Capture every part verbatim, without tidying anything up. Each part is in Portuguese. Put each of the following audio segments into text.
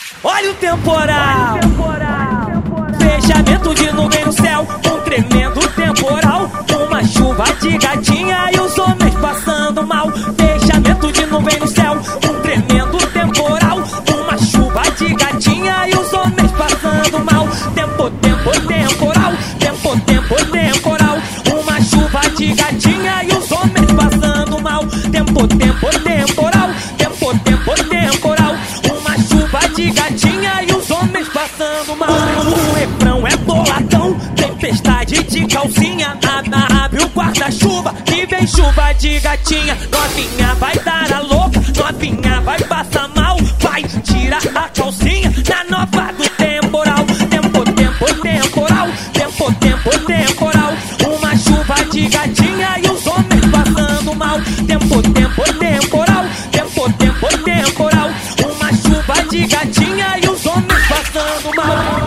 Olha o temporal, fechamento de nuvem no céu, um tremendo temporal, uma chuva de gatinha e os homens passando mal. Fechamento de nuvem no céu, um tremendo temporal, uma chuva de gatinha e os homens passando mal. Tempo, tempo, temporal, tempo, tempo, temporal, uma chuva de gatinha e os homens passando mal. Tempo, tempo, temporal, tempo, tempo, temporal, uma chuva de gatinha e os homens passando mal. O refrão é boladão, tempestade de calcinha, abre o guarda-chuva que vem chuva de gatinha. Novinha vai dar a louca, novinha vai passar mal, vai tirar a calcinha na nova do temporal. Tempo, tempo, temporal, tempo, tempo, temporal, uma chuva de gatinha e os homens passando mal. Tempo, tempo, temporal, tempo, tempo, temporal, uma chuva de gatinha e os homens passando mal.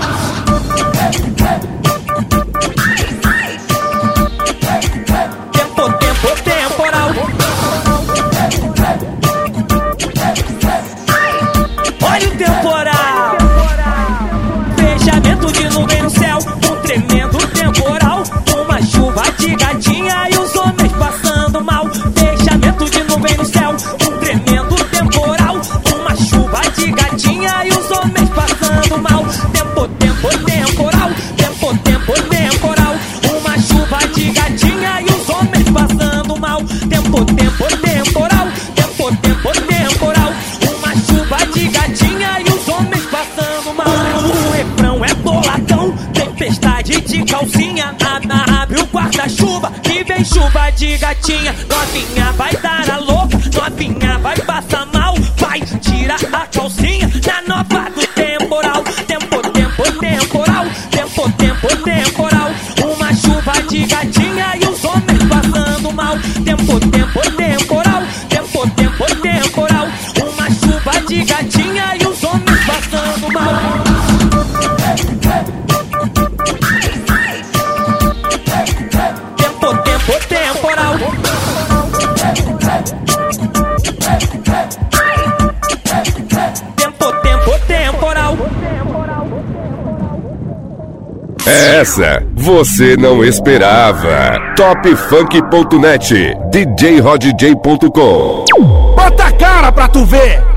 Tempo, tempo, temporal. Olha o temporal, fechamento de nuvem no céu, um tremendo temporal, uma chuva de gatinha e os homens passando mal. Fechamento de nuvem no céu, um tremendo temporal, uma chuva de gatinha e os homens passando mal. Tempo, tempo, temporal, tempo, tempo, temporal, uma chuva de gatinha e os homens passando mal. Tempo, tempo, temporal, tempo, tempo, temporal, uma chuva de gatinha e os homens passando mal. O refrão é boladão, tempestade de calcinha, abre o guarda-chuva que vem chuva de gatinha. Novinha vai dar a louca, novinha vai passar mal, vai tirar a calcinha na nova do temporal. Tempo, tempo, temporal, tempo, tempo, temporal, uma chuva de gatinha e os homens passando mal. Tempo, tempo, temporal, tempo, tempo, temporal, uma chuva de gatinha e os homens passando mal. Tempo, tempo, temporal. Tempo, tempo, temporal. Essa você não esperava. top funk ponto net, d j rod j ponto com. Bota a cara pra tu ver.